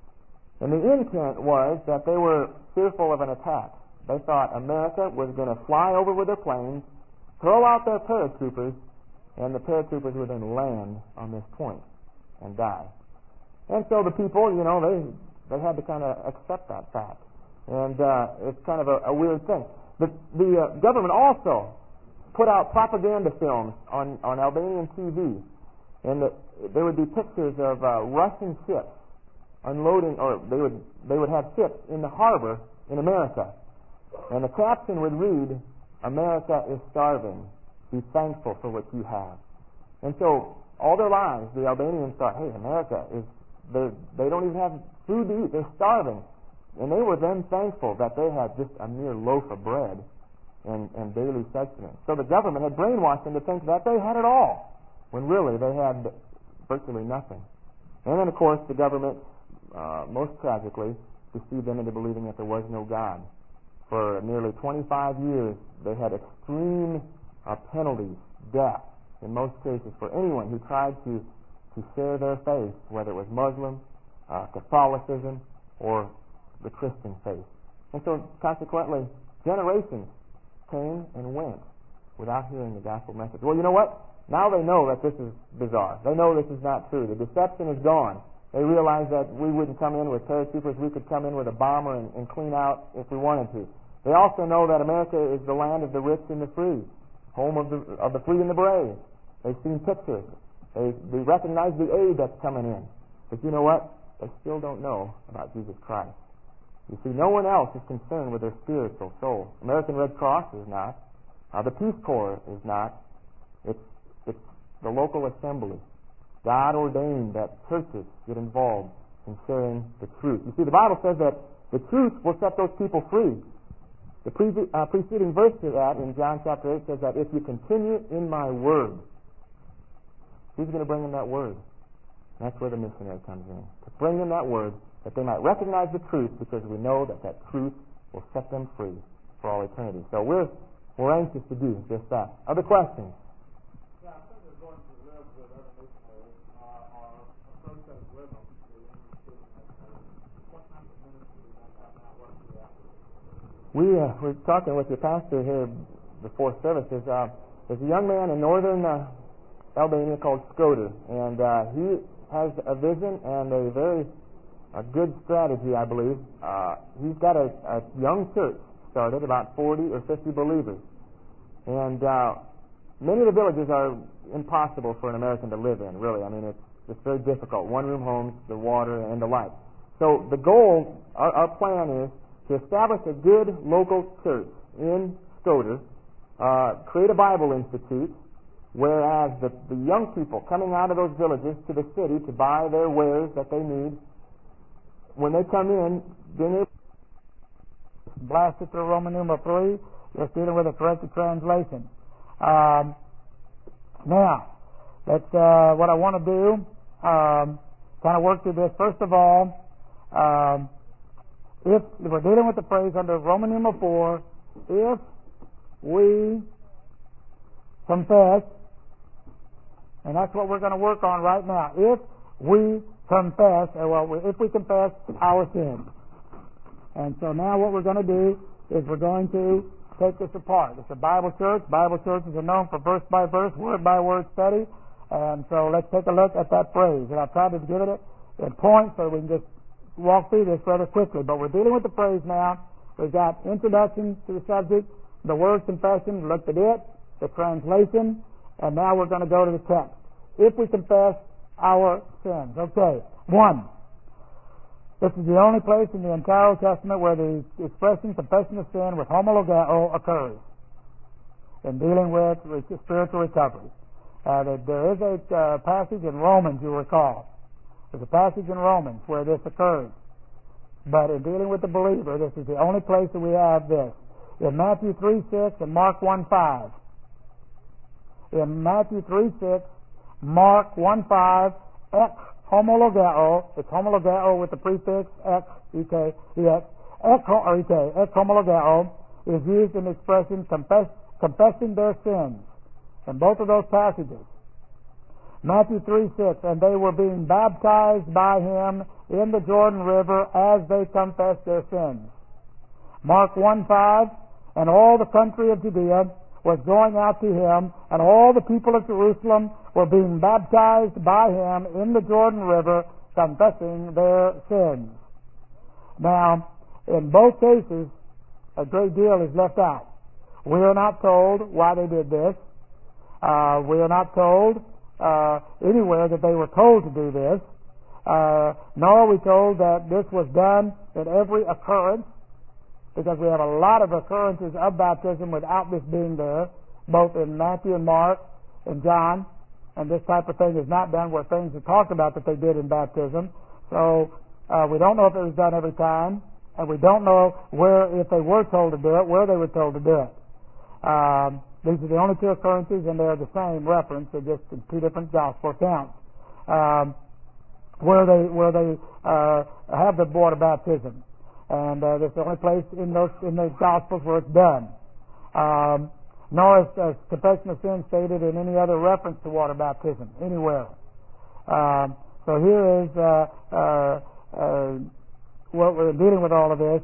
And the intent was that they were fearful of an attack. They thought America was going to fly over with their planes, throw out their paratroopers, and the paratroopers would then land on this point and die. And so the people, you know, they they had to kind of accept that fact. And uh, it's kind of a, a weird thing. The, the uh, government also put out propaganda films on, on Albanian T V, and the, there would be pictures of uh, Russian ships unloading, or they would they would have ships in the harbor in America, and the caption would read, "America is starving. Be thankful for what you have." And so all their lives, the Albanians thought, "Hey, America is they they don't even have food to eat. They're starving," and they were then thankful that they had just a mere loaf of bread and, and daily sustenance. So the government had brainwashed them to think that they had it all, when really they had virtually nothing. And then, of course, the government, Uh, most tragically, deceived them into believing that there was no God. For nearly twenty-five years, they had extreme uh, penalties, death, in most cases, for anyone who tried to, to share their faith, whether it was Muslim, uh, Catholicism, or the Christian faith. And so, consequently, generations came and went without hearing the gospel message. Well, you know what? Now they know that this is bizarre. They know this is not true. The deception is gone. They realized that we wouldn't come in with paratroopers. We could come in with a bomber and, and clean out if we wanted to. They also know that America is the land of the rich and the free, home of the of the free and the brave. They've seen pictures. They, they recognize the aid that's coming in. But you know what? They still don't know about Jesus Christ. You see, no one else is concerned with their spiritual soul. American Red Cross is not. Uh, the Peace Corps is not. It's, it's the local assembly. God ordained that churches get involved in sharing the truth. You see, the Bible says that the truth will set those people free. The pre- uh, preceding verse to that in John chapter eight says that if you continue in my word, who's going to bring them that word? And that's where the missionary comes in. To bring them that word that they might recognize the truth, because we know that that truth will set them free for all eternity. So we're, we're anxious to do just that. Other questions? We uh, were talking with your pastor here before services. Uh, there's a young man in northern uh, Albania called Skoder, and uh, he has a vision and a very a good strategy, I believe. Uh, he's got a, a young church started, about forty or fifty believers, and uh, many of the villages are impossible for an American to live in. Really, I mean, it's it's very difficult. One-room homes, the water, and the light. So the goal, our, our plan is to establish a good local church in Skoder, uh, create a Bible Institute, whereas the, the young people coming out of those villages to the city to buy their wares that they need, when they come in, being able to blast it through Roman numeral three, just dealing with a corrected translation. Um, now, that's uh, what I want to do. Um, kind of work through this. First of all, um, if we're dealing with the phrase under Roman numeral four, if we confess, and that's what we're going to work on right now. If we confess, well, if we confess our sins. And so now what we're going to do is we're going to take this apart. It's a Bible church. Bible churches are known for verse by verse, word by word study. And so let's take a look at that phrase. And I've tried to give it in points so we can just walk through this rather quickly. But we're dealing with the phrase now. We've got introduction to the subject, the word confession, looked at it, the translation, and now we're going to go to the text. If we confess our sins. Okay. One. This is the only place in the entire Old Testament where the expression confession of sin with homologeo occurs in dealing with spiritual recovery. Uh, there is a uh, passage in Romans, you recall. There's a passage in Romans where this occurs. But in dealing with the believer, this is the only place that we have this. In Matthew three six and Mark one five. In Matthew three six, Mark one five, ex homologeo, it's homologeo with the prefix ex, ek, ex, ex, or ek, ex homologeo is used in the expression confess, confessing their sins. In both of those passages. Matthew three six, and they were being baptized by him in the Jordan River as they confessed their sins. Mark one five, and all the country of Judea was going out to him, and all the people of Jerusalem were being baptized by him in the Jordan River, confessing their sins. Now, in both cases, a great deal is left out. We are not told why they did this. Uh, we are not told uh, anywhere that they were told to do this, uh, nor are we told that this was done in every occurrence, because we have a lot of occurrences of baptism without this being there, both in Matthew and Mark and John, and this type of thing is not done where things are talked about that they did in baptism. So uh, we don't know if it was done every time, and we don't know where, if they were told to do it, where they were told to do it. Um, These are the only two occurrences, and they're the same reference. They're just in two different gospel accounts. Um, where they where they uh, have the water baptism, and uh, that's the only place in those in those gospels where it's done. Um, nor is uh, confession of sin stated in any other reference to water baptism anywhere. Um, so here is uh, uh, uh, what we're dealing with all of this.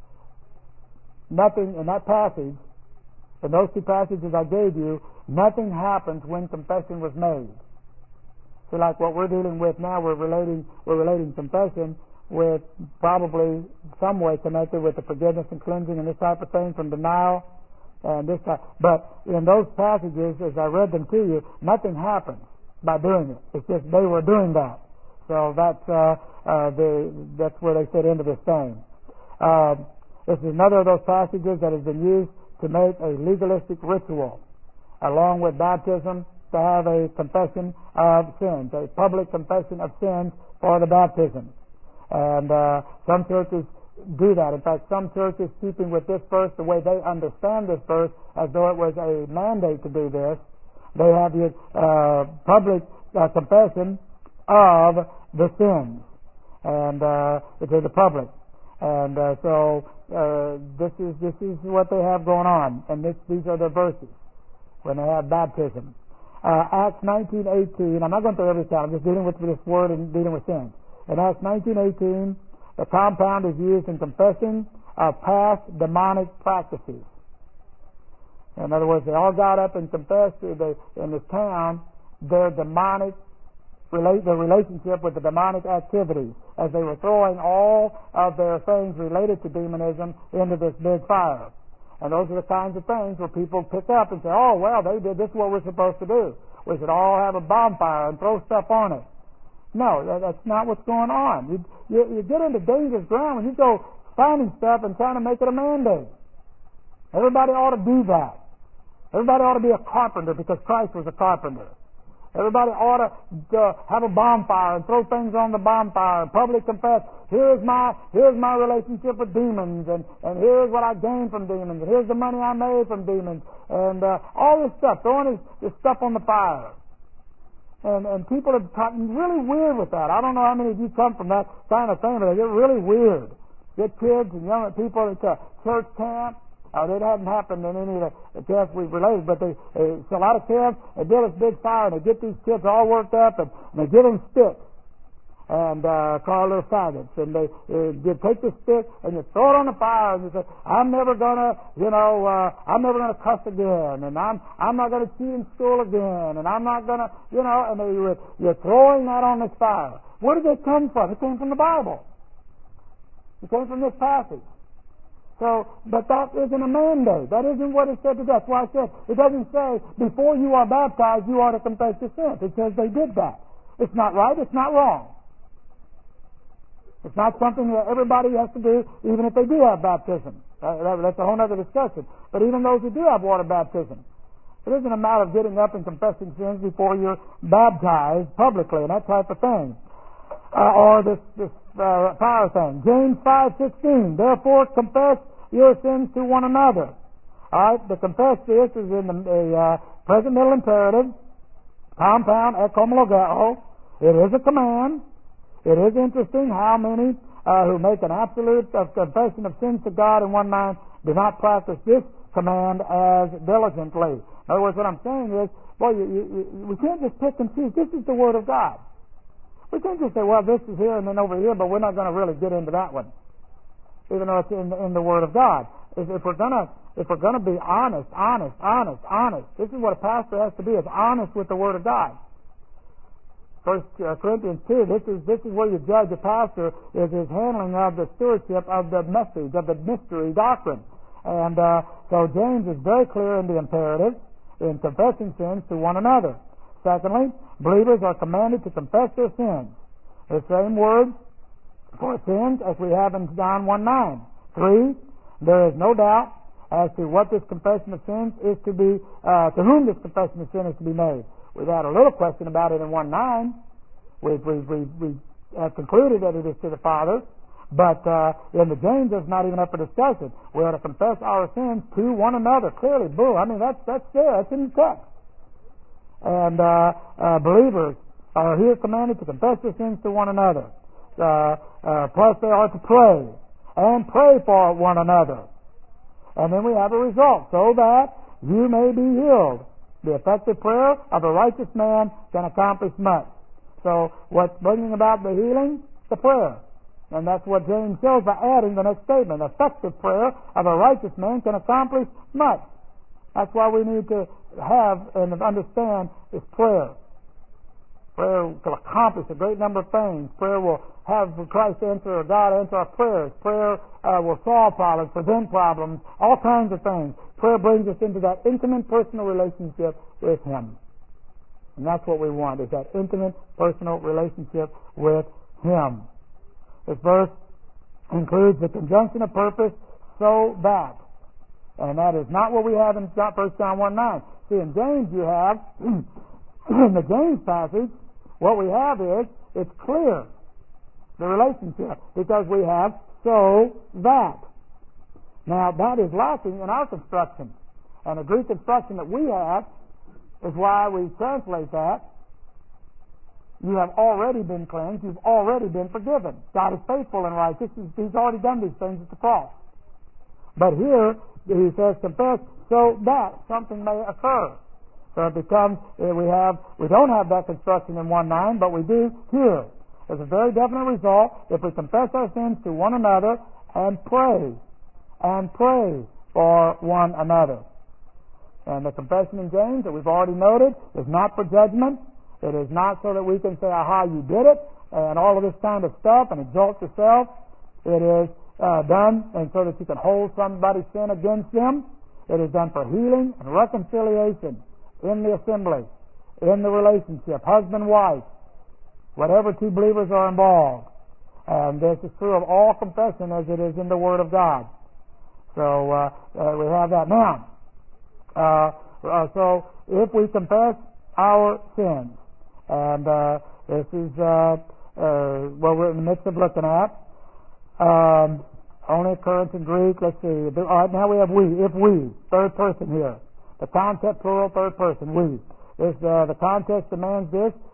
Nothing in that passage. In those two passages I gave you, nothing happens when confession was made. So like what we're dealing with now, we're relating we're relating confession with probably some way connected with the forgiveness and cleansing and this type of thing from denial and this type. But in those passages, as I read them to you, nothing happens by doing it. It's just they were doing that. So that's uh, uh, the that's where they fit into this thing. Uh, this is another of those passages that has been used to make a legalistic ritual, along with baptism, to have a confession of sins, a public confession of sins for the baptism. And uh, some churches do that. In fact, some churches, keeping with this verse, the way they understand this verse, as though it was a mandate to do this, they have the uh, public uh, confession of the sins, and uh, to the public. And uh, so uh, this is this is what they have going on, and this, these are the verses when they have baptism. Uh, Acts nineteen eighteen. I'm not going through every time. I'm just dealing with this word and dealing with sin. In Acts nineteen eighteen, the compound is used in confessing of past demonic practices. In other words, they all got up and confessed in the, in the town their demonic relate their relationship with the demonic activity, as they were throwing all of their things related to demonism into this big fire. And those are the kinds of things where people pick up and say, oh, well, they did this is what we're supposed to do. We should all have a bonfire and throw stuff on it. No, that, that's not what's going on. You, you, you get into dangerous ground when you go finding stuff and trying to make it a mandate. Everybody ought to do that. Everybody ought to be a carpenter because Christ was a carpenter. Everybody ought to uh, have a bonfire and throw things on the bonfire and publicly confess, here's my here's my relationship with demons, and, and here's what I gained from demons, and here's the money I made from demons, and uh, all this stuff, throwing this, this stuff on the fire. And, and people have gotten really weird with that. I don't know how many of you come from that kind of thing, but they get really weird. Get kids and young people into church camp. Uh, it hadn't happened in any of the camps we've related, but they, they, it's a lot of camps. They build this big fire and they get these kids all worked up and, and they give them sticks and uh, call little faggots. And they, uh, they take the stick and you throw it on the fire and you say, I'm never gonna, you know, uh, I'm never gonna cuss again, and I'm I'm not gonna cheat in school again, and I'm not gonna, you know, and they, you're throwing that on this fire. Where did they come from? It came from the Bible. It came from this passage. So, but that isn't a mandate. That isn't what it said to do. That's why I said it doesn't say before you are baptized you ought to confess your sins. It says they did that. It's not right. It's not wrong. It's not something that everybody has to do, even if they do have baptism. Uh, that, that's a whole other discussion. But even those who do have water baptism, it isn't a matter of getting up and confessing sins before you're baptized publicly and that type of thing. Uh, or this, this uh, power thing. James five sixteen. Therefore, confess your sins to one another. All right, the confess this is in the, the uh, present middle imperative, compound ekomologeo. It is a command. It is interesting how many uh, who make an absolute of confession of sins to God in one mind do not practice this command as diligently. In other words, what I'm saying is, boy, you, you, you, we can't just pick and choose. This is the Word of God. We can't just say, well, this is here and then over here, but we're not going to really get into that one, even though it's in the, in the Word of God. If, if we're going to if we're going to be honest, honest, honest, honest, this is what a pastor has to be: is honest with the Word of God. First Corinthians two. This is this is where you judge a pastor, is his handling of the stewardship of the message of the mystery doctrine. And uh, so James is very clear in the imperative in confessing sins to one another. Secondly, believers are commanded to confess their sins. The same word for sins as we have in John one nine. Three, there is no doubt as to what this confession of sins is to be, uh, to whom this confession of sin is to be made. We've had a little question about it in one nine. We've, we've, we've, we've uh, concluded that it is to the Father, but uh, in the James it's not even up for discussion. We are to confess our sins to one another. Clearly, boom. I mean, that's that's there. That's in the text. And uh, uh, believers are here commanded to confess their sins to one another. Uh, uh, plus, they are to pray and pray for one another. And then we have a result, so that you may be healed. The effective prayer of a righteous man can accomplish much. So, what's bringing about the healing? The prayer. And that's what James shows by adding the next statement. Effective prayer of a righteous man can accomplish much. That's why we need to have and understand is prayer. Prayer will accomplish a great number of things. Prayer will have Christ answer or God answer our prayers. Prayer uh, will solve problems, prevent problems, all kinds of things. Prayer brings us into that intimate personal relationship with Him. And that's what we want, is that intimate personal relationship with Him. This verse includes the conjunction of purpose, so that. And that is not what we have in First John one nine. See, in James you have, in the James passage, what we have is, it's clear, the relationship, because we have so that. Now, that is lacking in our construction. And the Greek construction that we have is why we translate that. You have already been cleansed. You've already been forgiven. God is faithful and righteous. He's already done these things at the cross. But here, he says, confess so that something may occur. So it becomes, we have, we don't have that construction in one nine, but we do here. There's a very definite result if we confess our sins to one another and pray. And pray for one another. And the confession in James that we've already noted is not for judgment. It is not so that we can say, aha, you did it, and all of this kind of stuff, and exalt yourself. It is uh, done and so that you can hold somebody's sin against them. It is done for healing and reconciliation in the assembly, in the relationship, husband-wife, whatever two believers are involved. And this is true of all confession as it is in the Word of God. So uh, uh, we have that. Now, uh, uh, so if we confess our sins, and uh, this is uh, uh, what we're in the midst of looking at, um, only occurrence in Greek. Let's see. All right, now we have we. If we, third person here. The concept plural, third person, we. This, uh, the context demands this.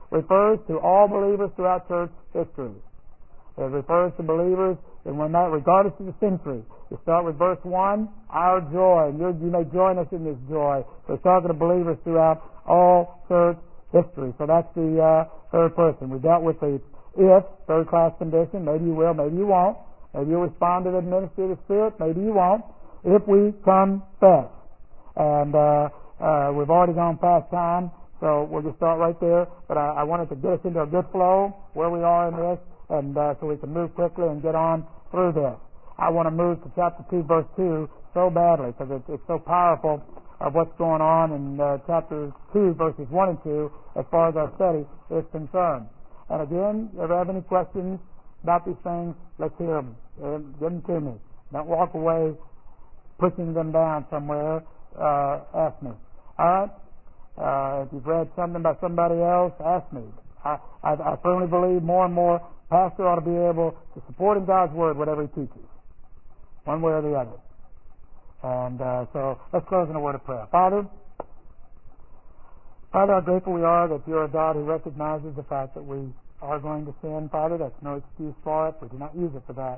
refers to all believers throughout church history. It refers to believers, and when that, regardless of the century. You start with verse one, our joy, and you may join us in this joy. We're talking to believers throughout all church history. So that's the uh, third person. We dealt with the if, third class condition. Maybe you will, maybe you won't. Maybe you'll respond to the ministry of the Spirit, maybe you won't. If we confess. And uh, uh, we've already gone past time, so we'll just start right there. But I, I wanted to get us into a good flow where we are in this, and uh, so we can move quickly and get on through this. I want to move to chapter two, verse two so badly because it's, it's so powerful of what's going on in uh, chapter two, verses one and two as far as our study is concerned. And again, if you have any questions about these things, let's hear them. Uh, give them to me. Don't walk away pushing them down somewhere. Uh, ask me. All right? Uh, if you've read something by somebody else, ask me. I, I, I firmly believe more and more pastor ought to be able to support in God's Word whatever he teaches, one way or the other. And uh, so let's close in a word of prayer. Father, Father, how grateful we are that you're a God who recognizes the fact that we are going to sin. Father, that's no excuse for it. We do not use it for that.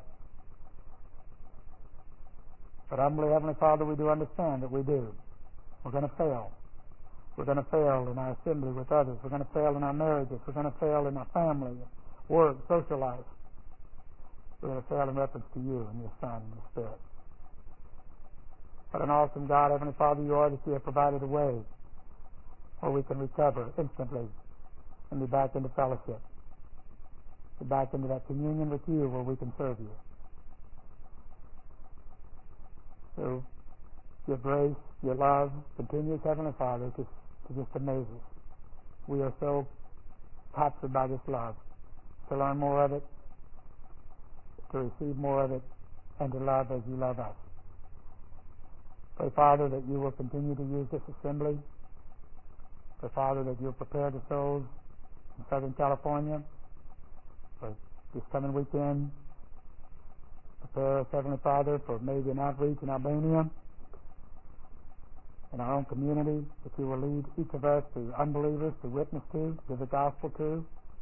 But humbly, Heavenly Father, we do understand that we do. We're going to fail. We're going to fail in our assembly with others. We're going to fail in our marriages. We're going to fail in our family, work, social life. We're going to fail in reference to you and your Son and your Spirit. But an awesome God, Heavenly Father, you are that you have provided a way where we can recover instantly and be back into fellowship, be back into that communion with you where we can serve you. So your grace, your love continues, Heavenly Father, to, to just amaze us. We are so captured by this love. To learn more of it, to receive more of it, and to love as you love us. Pray, Father, that you will continue to use this assembly. Pray, Father, that you'll prepare the souls in Southern California for this coming weekend. Prepare us, Heavenly Father, for maybe an outreach in Albania, in our own community, that you will lead each of us to unbelievers to witness to, to the gospel to.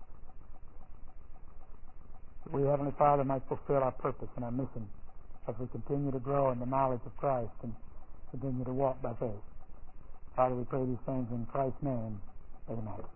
That we, Heavenly Father, might fulfill our purpose and our mission as we continue to grow in the knowledge of Christ and continue to walk by faith. Father, we pray these things in Christ's name. Amen.